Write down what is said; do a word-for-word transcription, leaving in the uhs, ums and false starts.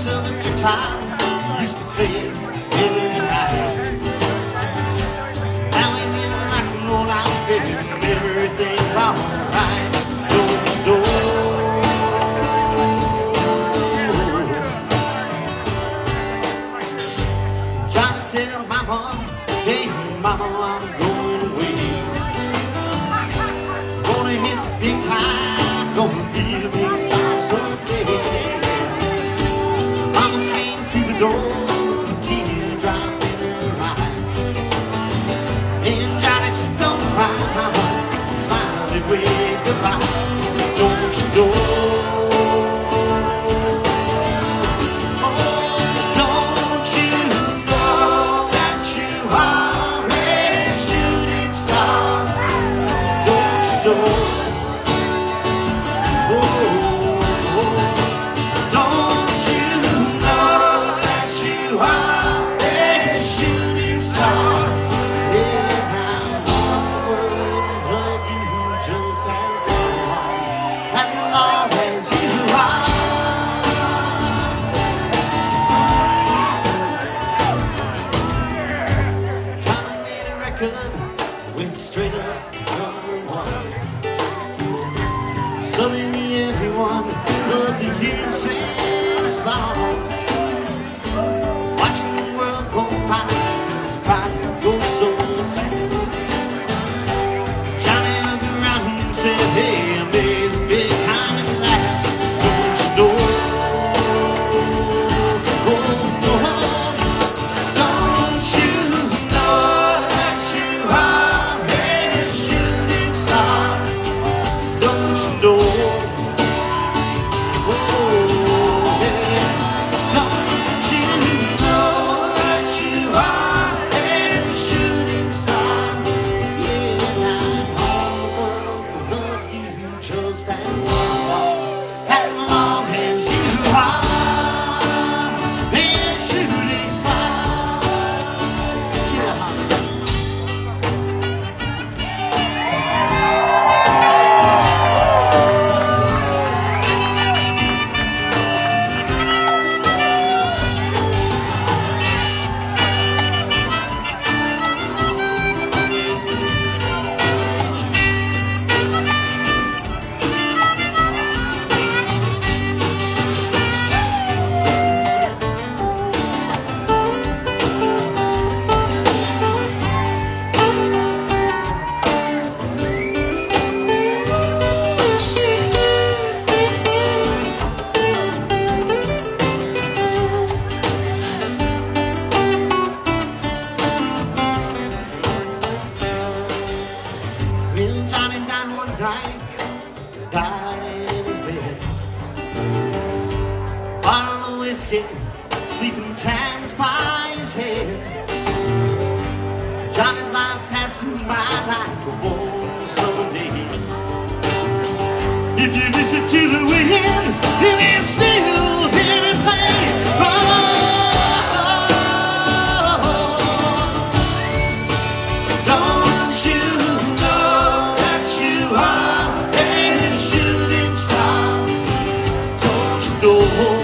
of the guitar, he used to play it every night. Now he's in a rock and roll outfit and everything's alright. Don't you know? Johnny said, oh, Mama, hey, Mama, I'm going away. Gonna hit the big time, gonna be the big star someday. Mama came to the door, a teardrop in her eye. And Johnny said, don't cry, Mama, smile and wave goodbye. Don't you know? Went straight up to number one. Suddenly everyone loved to hear him sing a song. Watching the world go by, surprised it goes so fast. Johnny looked around and said, hey, I made a big time at last. Don't you know? Night, died in his bed. Bottle of whiskey, sleeping times by his head. Johnny's life passed him by like a warm summer day. If you listen to the wind, you can still hear it play. Oh, don't you know?